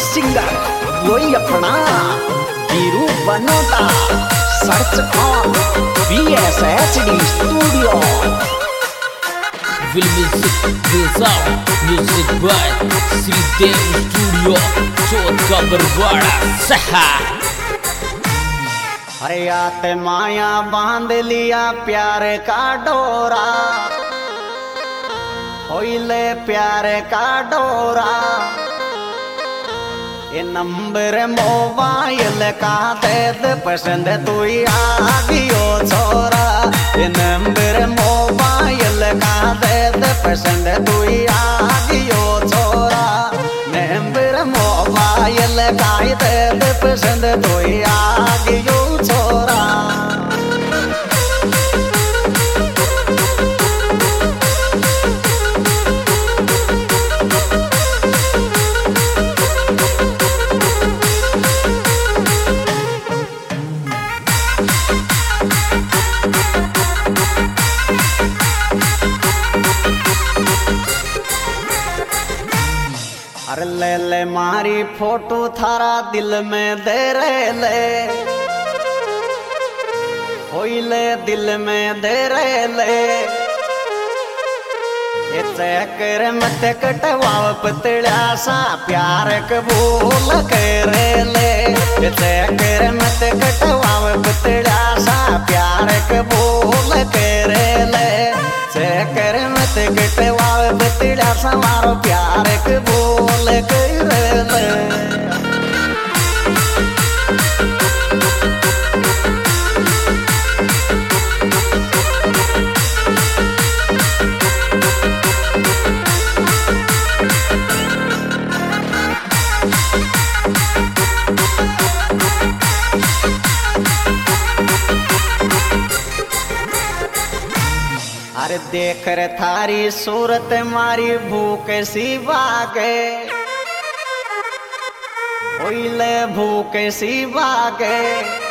Singer वही अपना Veeru Banota. Search on VSHD studio. Will music plays out, music by Sridev Studio, Chauth ka Barwara सहा। अरे आते माया बांध लिया प्यार का डोरा, होइले प्यार का डोरा। ये नंबर मोबाइल का दे दे पसंद तू आ गियो छोरा। ये नंबर मोबाइल का दे दे पसंद तू आ गियो छोरा। नंबर मोबाइल का दे दे पसंद तू आ गियो छोरा। अरे ले ले मारी फोटो थारा दिल में दे रे ले, होइले दिल में दे रे ले। ये चक्कर मत कटवाव पतड़ा सा प्यार कबूल करे ले। ये चक्कर मत कटवाव पतड़ा सा प्यार कबूल करे ले। चक्कर मत कटवाव पतड़ा सा मारो प्यार कबूल करे ले। अरे देख रे थारी सूरत मारी भूख सी बागे, ओइले भूख सी बागे।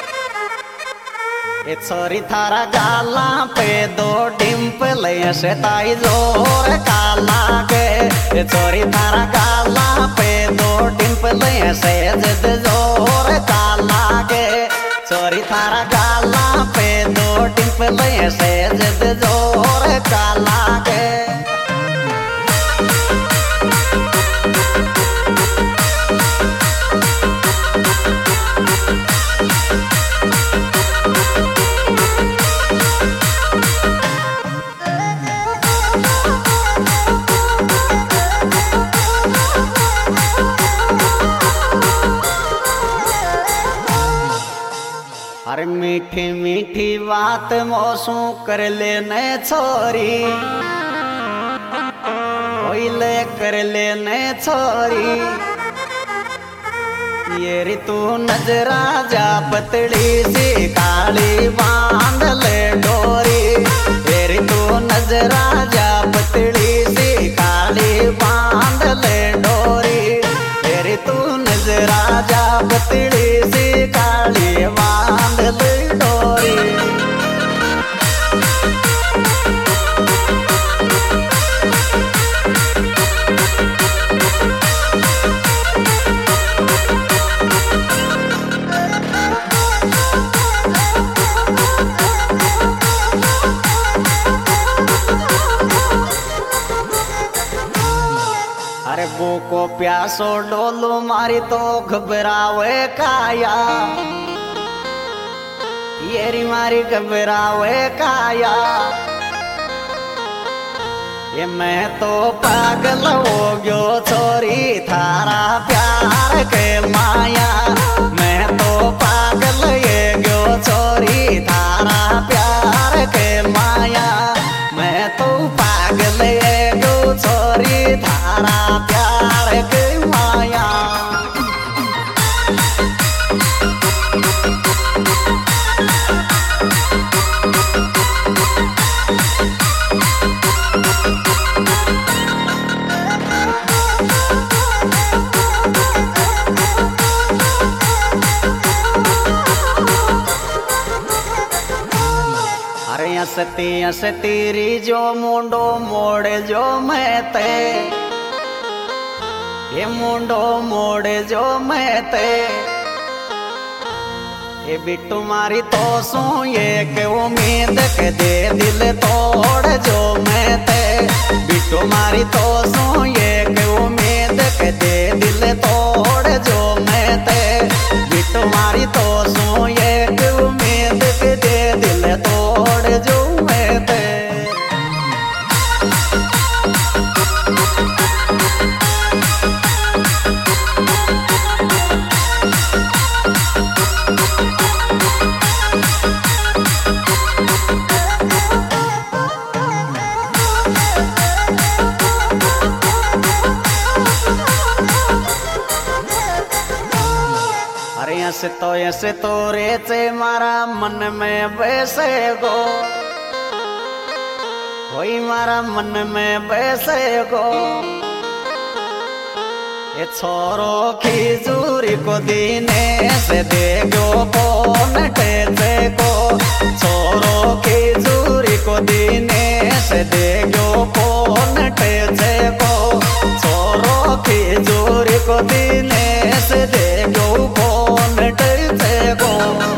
ये छोरी थारा गाला पे दो डिम्पल ऐसे ताई जोर का लागे। ये छोरी थारा गाला पे दो डिम्पल ऐसे जद जोर का लागे। छोरी थारा गाला पे दो डिम्पल ऐसे जद जोर का लागे। अरे मीठी मीठी बात मोसू कर लेने छोरी, ओइले कर लेने छोरी। ये ऋतु नजरा जा पतली सी काली बांध ले डोरी। ये ऋतु नजरा जा पतली सी काली बांध ले डोरी। ये ऋतु नजरा जा पतली सी काली बांध ले डोरी। अरे भूको प्यासो डोलू मारी तो घबरावे काया। येरी मारी घबरावे काया। ये मैं तो पागल हो गयो छोरी थारा प्यार के माया। मैं तो पागल ये गयो छोरी थारा प्यार के माया। मैं तो पागल ये गयो छोरी थारा प्यार के माया। अरे असती असती री जो मुंडो मोड़ जो मैं ते। ये मुंडो मोड़ जो मैं ते ये बिट्टू मारी तो सू ये के उम्मीद के दे दिल तोड़ जो मैं ते बिट्टू मारी तो सू ये के उम्मीद के दे दिल तोड़ जो मैं ते बिट्टू मारी तो सू ये के उम्मीद के दे दिल तोड़ जो मैं ते। ऐसे तो रेचे मारा मन में बैसे गो कोई मारा मन में बैसे गो ये छोरो खिजूरी को दीने से दे गो फोन टेचे को छोरो खिजूरी को दीने से दे गो फोन टेचे को छोरो खिजूरी को दीने से दे गो फोन टेचे को।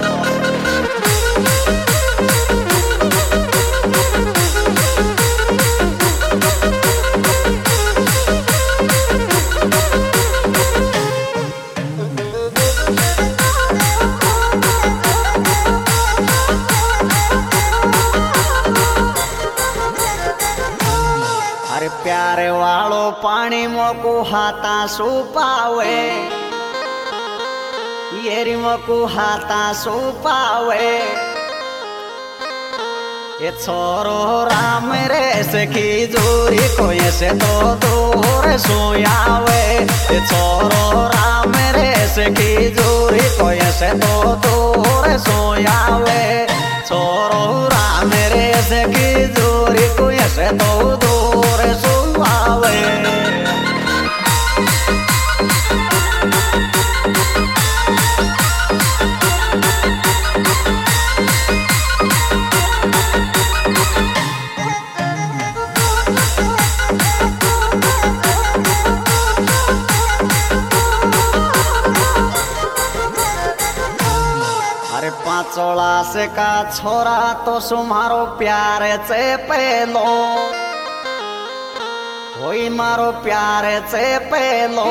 प्यारे वालो पानी मोकू हाथा सुपावे येरी मोकू हाथा सुपावे ये छोरो राम रे से खिजूरी को ऐसे तो दूर सोयावे ये छोरो राम रे से खिजूरी को ऐसे तो दूर सोयावे छोरो राम रे से खिजूरी को ऐसे तो दूर सोयावे। पांचोला से का छोरा तो सुमारो प्यारे से पेलो होई मारो प्यारे से पेलो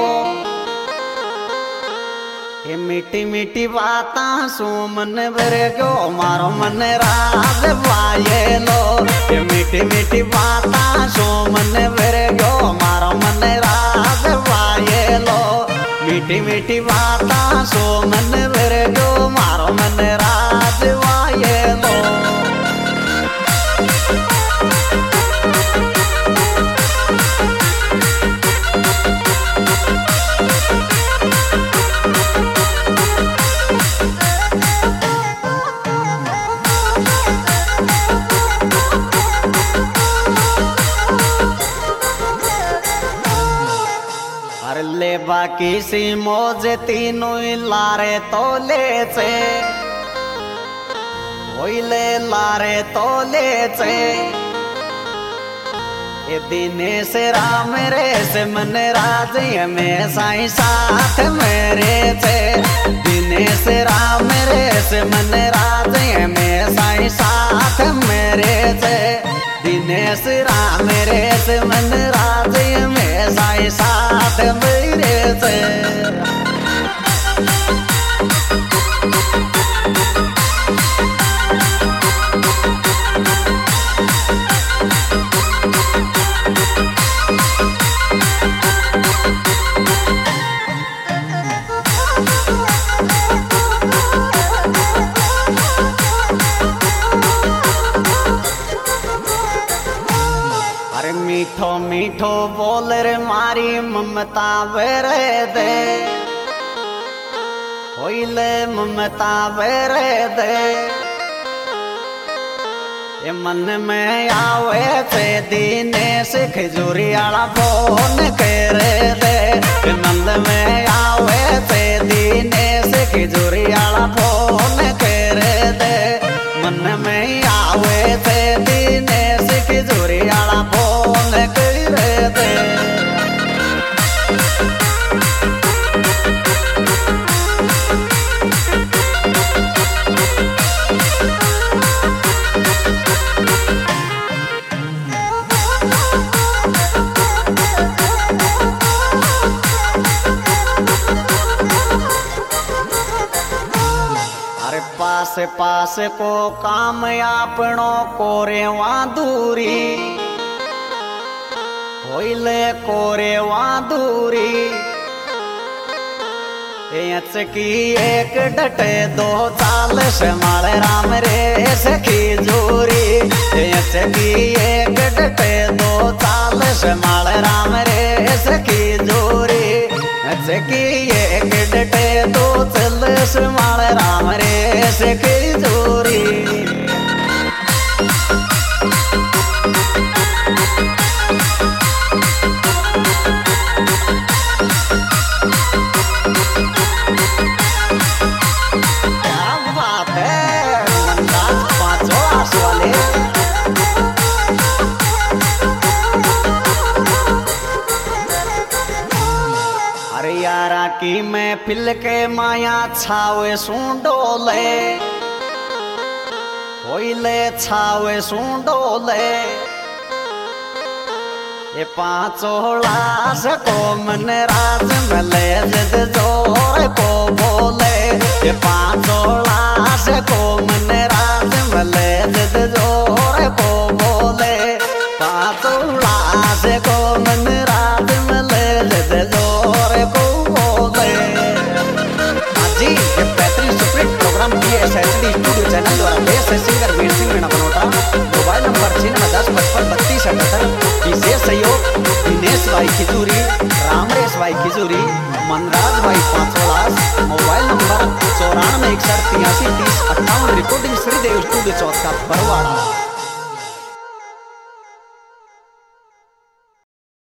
ये मीठी मीठी बाता सुमन भरे गो मारो मन राज वायेलो ये मीठी मीठी बाता सुमन भरे गो मारो मन राज वायेलो मीठी मीठी बाता सुमन भरे गो मारो मन राज वायेलो। ले बाकी सी मौज तीनों लारे तो ले से वही ले लारे तो ले से ये दिने से राम रे से मन राज में साई साथ मेरे से दिने से राम रे से मन राज में साई साथ मेरे से दिने से राम रे से मन राज में साई साथ मेरे से। मीठो मीठो बोल रे मारी ममता बेरे दे होइले ममता बेरे दे ये मन में आवे से दीने से खजूरी आला फोन करे दे ये मन में आवे से दीने से खजूरी आला फोन करे दे मन में आवे से दीने से खजूरी आला फोन करे दे। पास को काम आपनो कोरेवा दूरी होइले कोरेवा दूरी की एक डटे दो चाल समाल राम रे सखी जोरी की एक डटे दो चाल समाल राम रे सखी जोरी की एक डटे दो चल समाल राम रे सखी जोरी यारा की महफिल के माया छावे सुडोले होइले छावे सुडोले ये पांचोला से को मन राज मले जद जोर को बोले ये पांचोला से को मन राज मले जद जोर को बोले पांचोला से को मन राज मले जद जोर को SSD स्टूडियो चैनल द्वारा base singer Veer Singh Meena Banota mobile number 965532 विशेष सहयोग दिनेश भाई खिजूरी रामरेश भाई खिजूरी मनराज भाई Pancholas mobile number 9461833058 recording Shridev studio Chauth ka Barwara.